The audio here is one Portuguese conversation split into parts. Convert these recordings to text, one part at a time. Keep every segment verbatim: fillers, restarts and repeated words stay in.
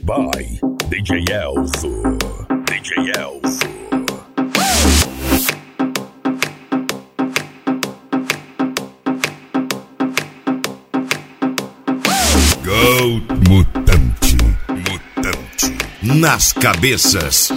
by D J Elso. D J Elso. Gold Mutante. Mutante. Nas cabeças.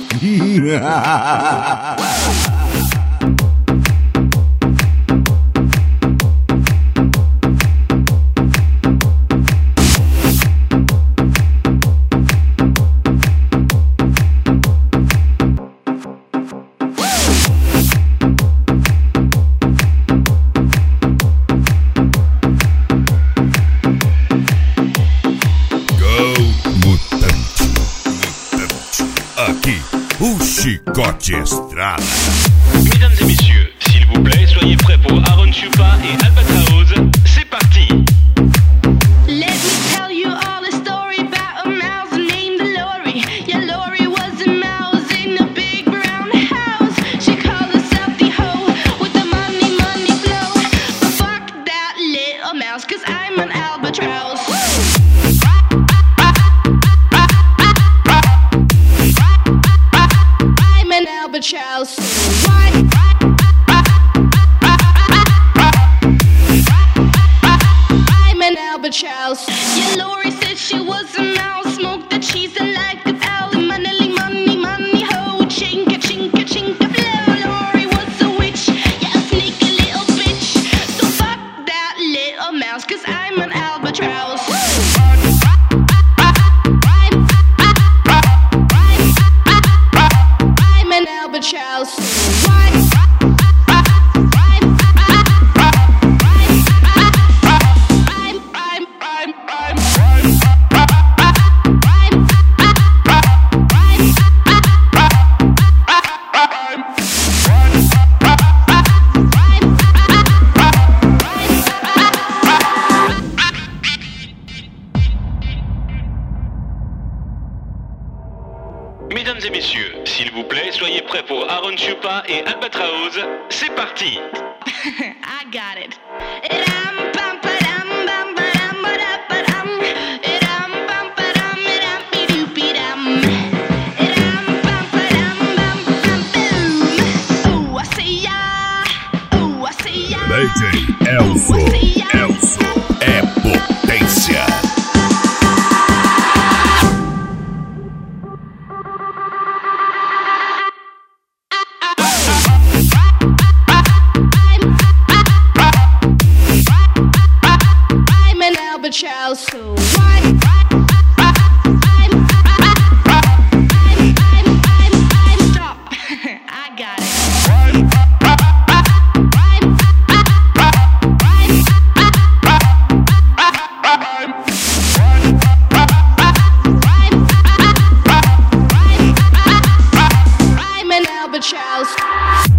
Aqui, o Chicote Estrada. Mesdames et messieurs, s'il vous plaît, soyez prêts pour Aaron Chupa et Albatraoz. C'est parti. Let me tell you all a story about a mouse named Lori. Yeah, Lori was a mouse in a big brown house. She called herself the hoe with the money, money flow. But fuck that little mouse, cause I'm an albatross. I'm an albatross. Why? I'm an albatross. Yeah, Lori said she was a mouse. Smoked the cheese and like an owl. Money, money, money, ho. Chinka, chinka, chinka, flow. Lori was a witch. Yeah, a sneaky little bitch. So fuck that little mouse, cause I'm an albatross. I'm an albatross. Why? Mesdames et messieurs, s'il vous plaît, soyez prêts pour Aaron Chupa et Albatraoz. C'est parti. I got it. Ram, pam, padam, bam, badam, badam, ram, pam, padam, ram, bidoopy, dam. Ram, pam, padam, bam, bam, boom. Oh, I say ya. Oh, I say ya. D J Elso. Elso é potência. I'm an albatross. So why? Stop. I got it. I'm an albatross.